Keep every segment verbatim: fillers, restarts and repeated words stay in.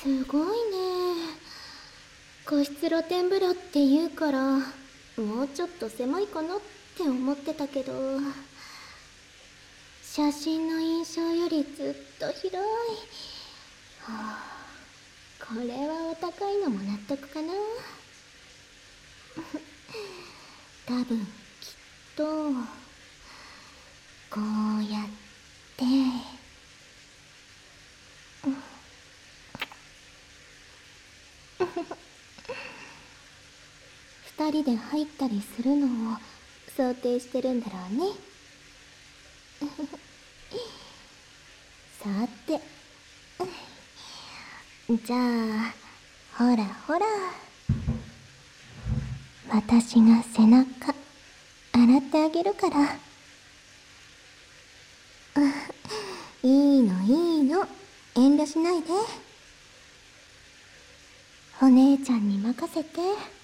すごいね。個室露天風呂って言うからもうちょっと狭いかなって思ってたけど、写真の印象よりずっと広い。はあ、これはお高いのも納得かな。多分きっとこうやって二人で入ったりするのを想定してるんだろうね。さて、じゃあほらほら、私が背中洗ってあげるから。いいのいいの、遠慮しないで。お姉ちゃんに任せて。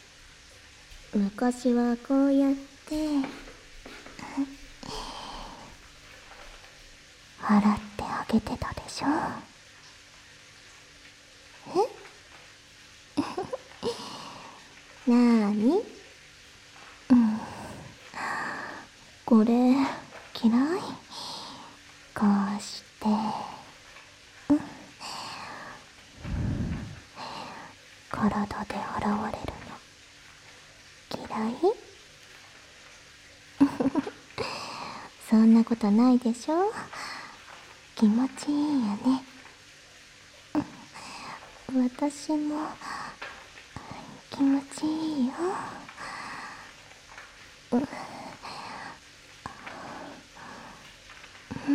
昔はこうやって洗ってあげてたでしょ。えなーに、うん、これ嫌い？こうして、うん、体で現れるの嫌い？そんなことないでしょ。気持ちいいよね。私も気持ちいいよ。うん、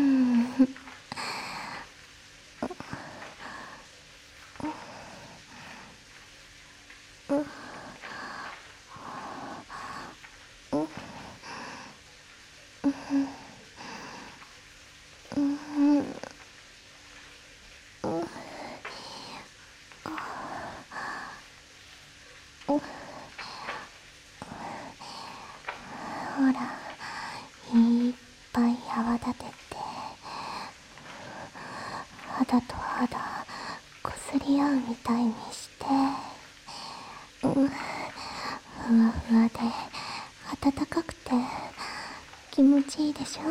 ほら、いっぱい泡立てて、肌と肌こすり合うみたいにして、うん、ふわふわで暖かくて気持ちいいでしょ。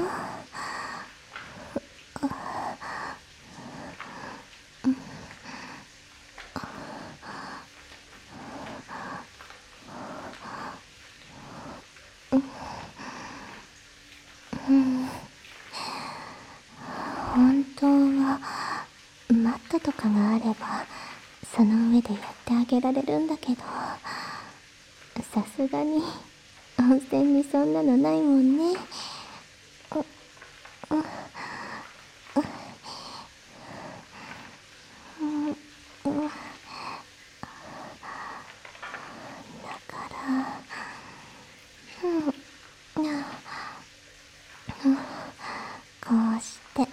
本当はマットとかがあればその上でやってあげられるんだけど、さすがに温泉にそんなのないもんね。だからこうして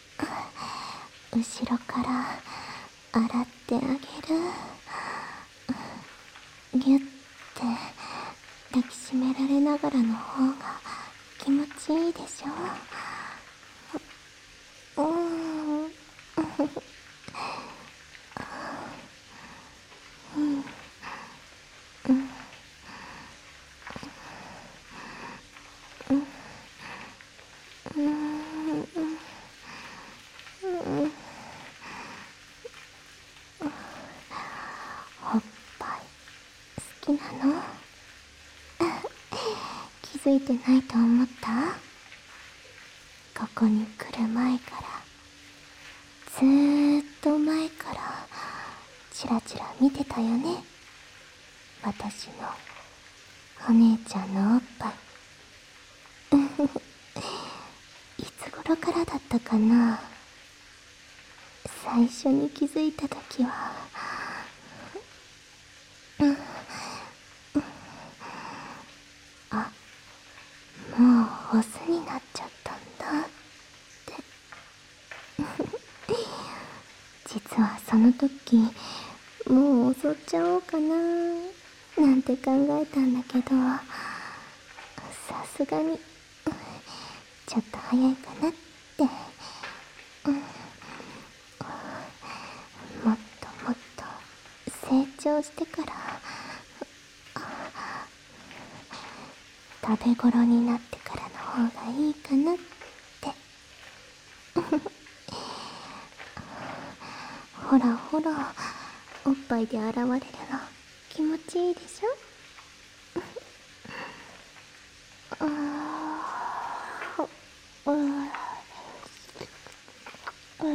後ろから洗ってあげる。ギュッて抱きしめられながらの方が気持ちいいでしょ。うんおっぱい好きなの？気づいてないと思った？ここに来る前から、ずーっと前からチラチラ見てたよね。私のお姉ちゃんのおっぱい。いつ頃からだったかな。最初に気づいた時は、あ、もうオスになっちゃったんだって。実はその時もう襲っちゃおうかななんて考えたんだけど、さすがにちょっと早いかなって、うん、もっともっと長してから食べ頃になってからの方がいいかなって。ほらほら、おっぱいで現れるの気持ちいいでしょ。ああ、ああ、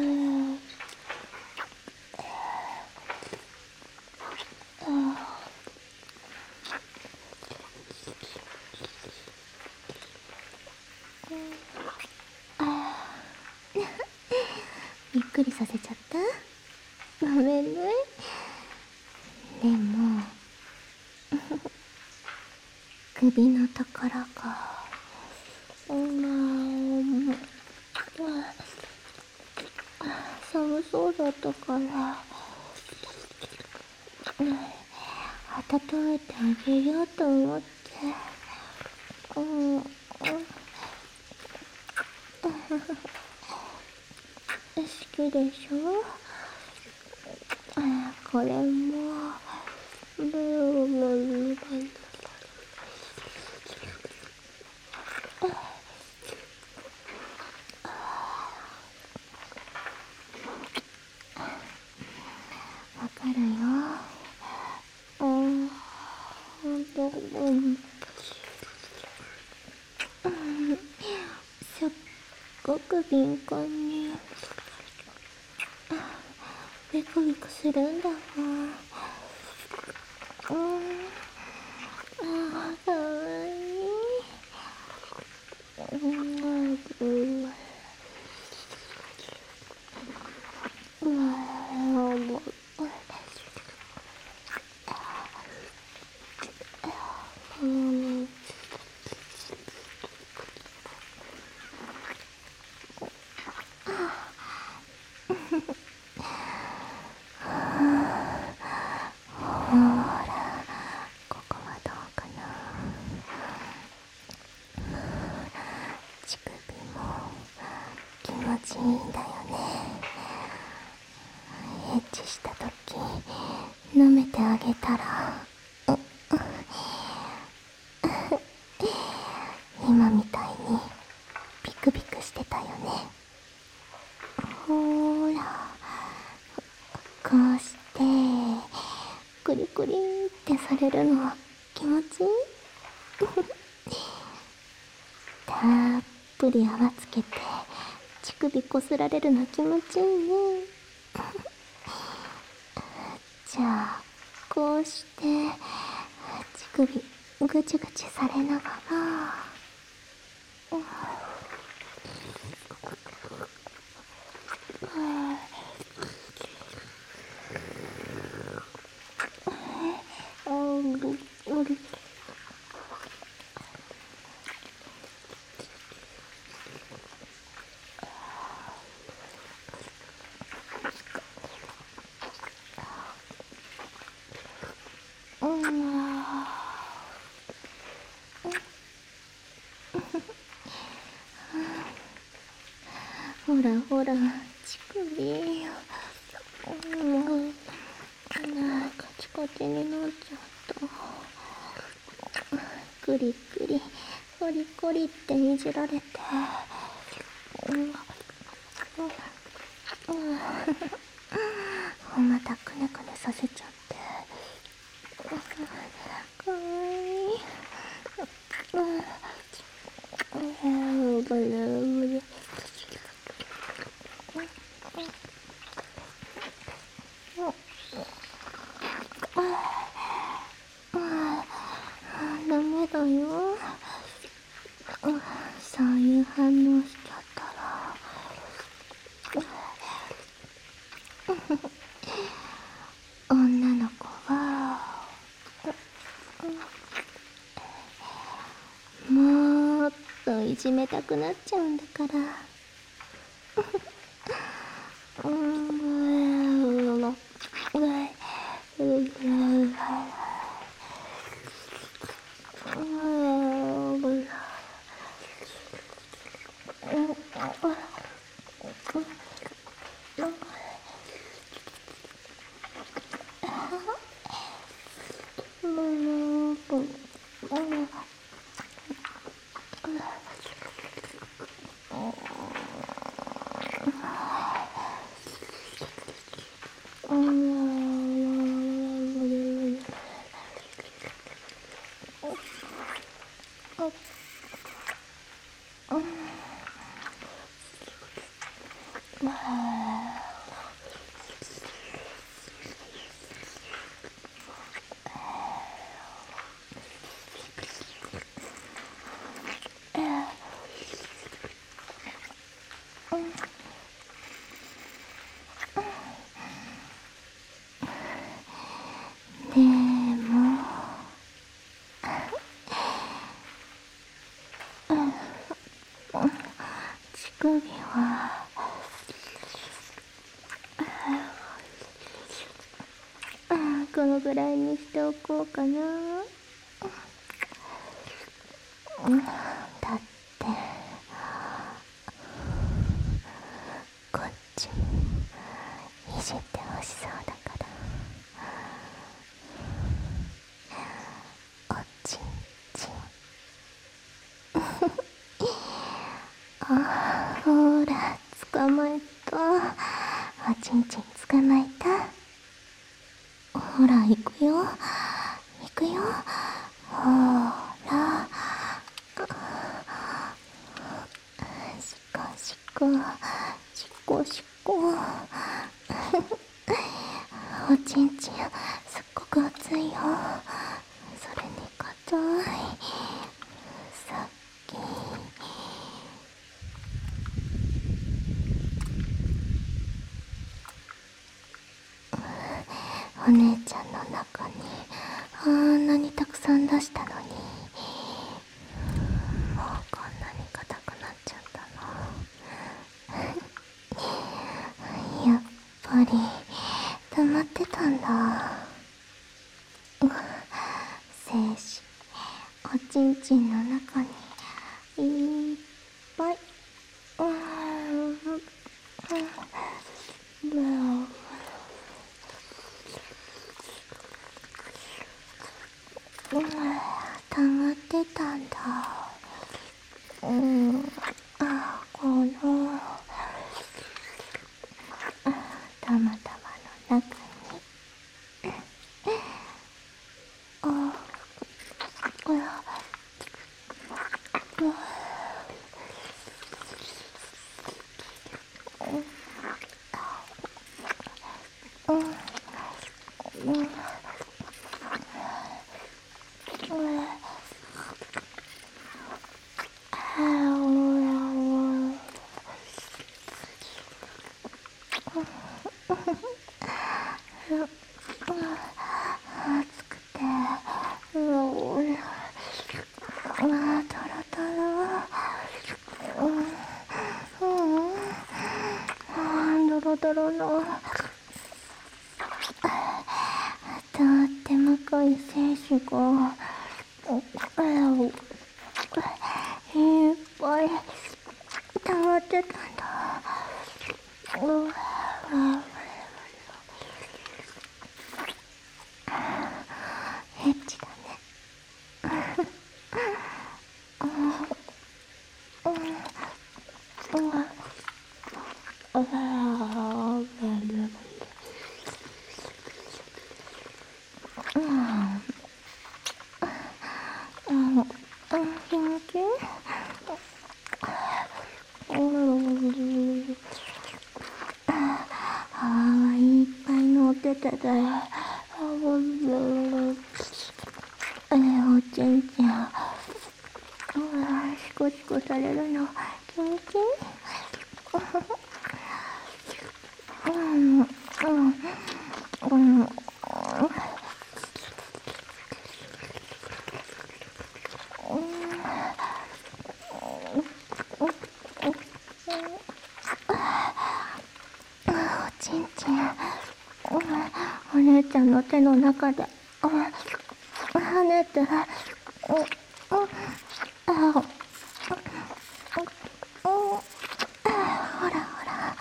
びっくりさせちゃった。ごめんね。でも首のところがうん寒そうだったから温めてあげようと思って。うん好きでしょ。これもブルブルブルわかるよ。うん、ほんと、うん、すっごく敏感にビクビクするんだわ。うん、あーかわいい。うん、うんうんほら、ここはどうかな。乳首も気持ちいいんだよね。エッチしたとき舐めてあげたら、今みたいにビクビクしてたよね。ほーら、こうしてクリクリってされるの気持ちいい。たっぷり泡つけて乳首こすられるの気持ちいいね。じゃあこうして乳首ぐちぐちされながら、ほらほら乳首、もうカチカチになっちゃった。クリクリコリコリっていじられて、またくねくねさせちゃってかわいい。ブルブルダメだよ。そういう反応しちゃったら女の子はもっといじめたくなっちゃうんだから。 でも乳首はこのぐらいにしておこうかな。だってこっちもいじってほしそうだから。おちんちんあ、ほら捕まえた。おちんちん捕まえた。ほら行くよ行くよ。ほらしこしこしこしこおちんちんすっごく熱いよ。それに硬い。さっきお姉ちゃんの中にあんなにたくさん出したのに、もうこんなに硬くなっちゃったの。やっぱり溜まってたんだ。精子おちんちんの中にいっぱい。溜まってたんだ。うん、あ、このたまたまの中にあ、あら、うん、うん、うん、暑くて、ううあ、トロトロ、うん、うん、ドロドロのとっても濃い精子がいっぱい溜まってたんだ。うエッチだね。気持ちいい。あ、いっぱい乗ってただよ。えー、おちんちん。うわ、シコシコされるの気持ちいい。うん、うん、うん、うん。おちんちん、お姉ちゃんの手の中で跳ねて、ほらほら、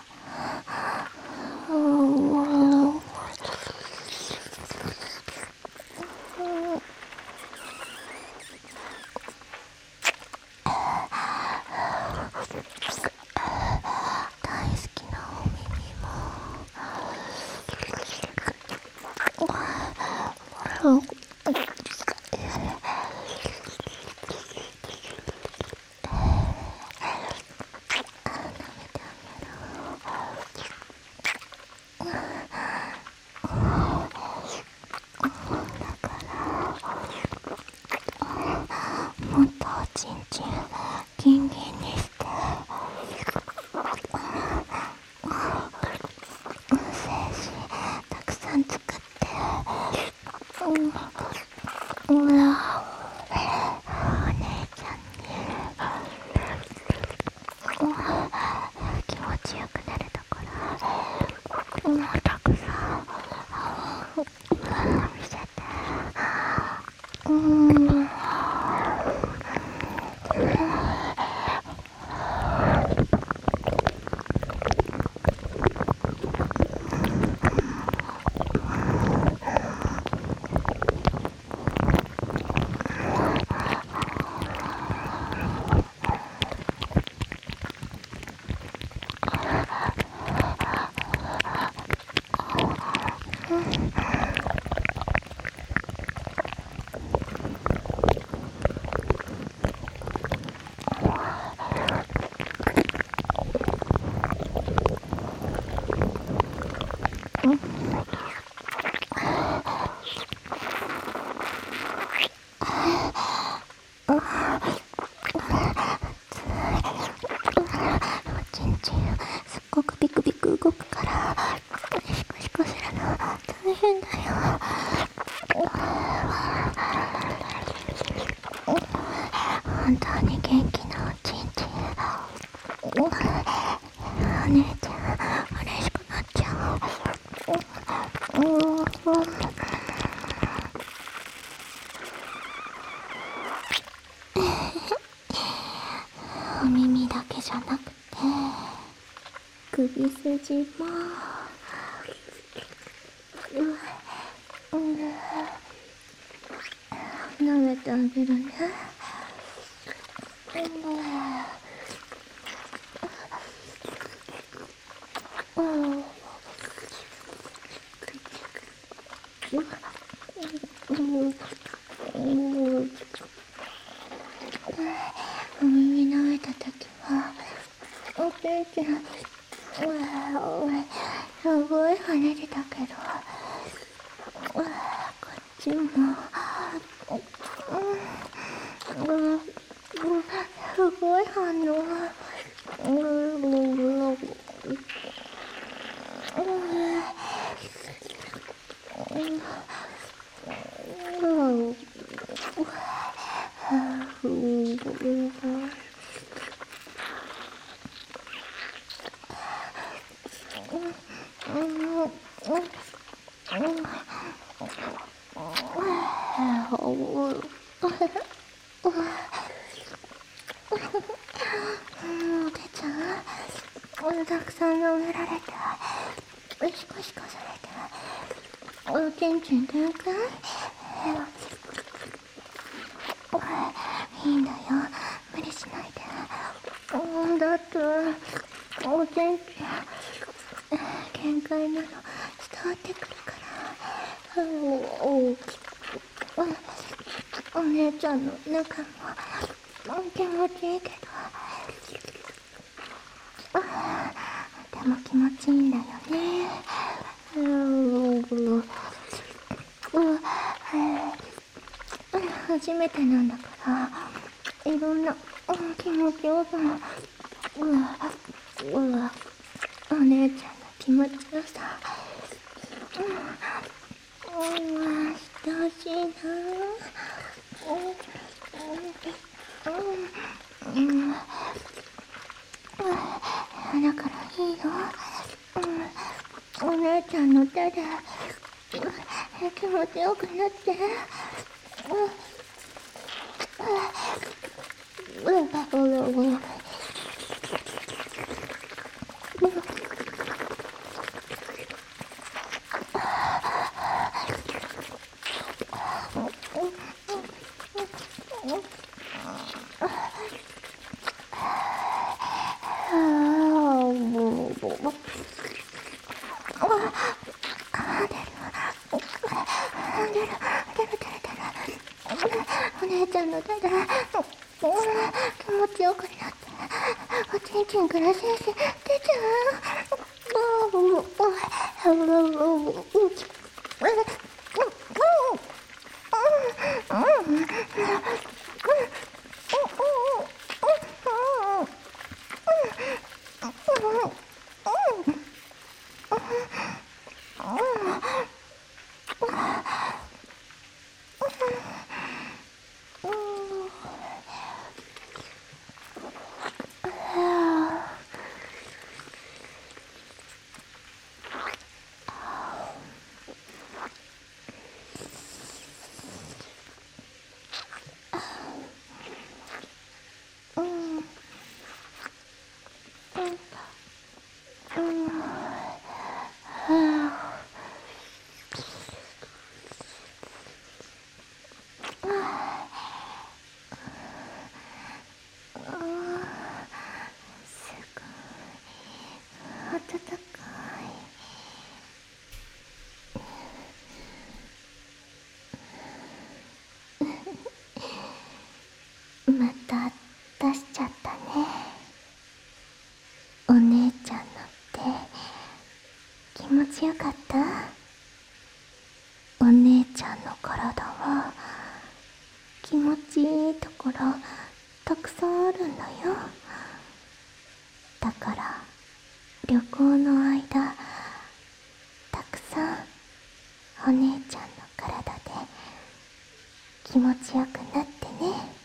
大好きなお耳も。舐めてあげる。 たくさん見せて。うーん。ちんちんすっごくビクビク動くからシコシコするの大変だよ。本当に元気なおちんちん。お姉ちゃん嬉しくなっちゃう。うんお耳だけじゃなくて首筋もうう舐めてあげるね。うんお耳舐めたときはお姉ちゃんすごい跳ねてたけどこっちもすごい反応。おてちゃんたくさん舐められてシコシコされておちんちん限界。いいんだよ無理しないで。だっておちんちん限界なの伝わってくるから。お姉ちゃんの中も気持ちいいけどでも気持ちいいんだよね。初めてなんだからいろんな気持ちよさお姉ちゃんの気持ちよさしてほしいな。だからいいよ。お姉ちゃんの手で気持ちよくなって。お姉ちゃんの手で気持ちよくなっておちんちんから先生出ちゃう。 温かい。また出しちゃったね。お姉ちゃんのって気持ちよかった？お姉ちゃんの体は気持ちいいところたくさんあるんだよ。だから旅行の間たくさんお姉ちゃんの体で気持ちよくなってね。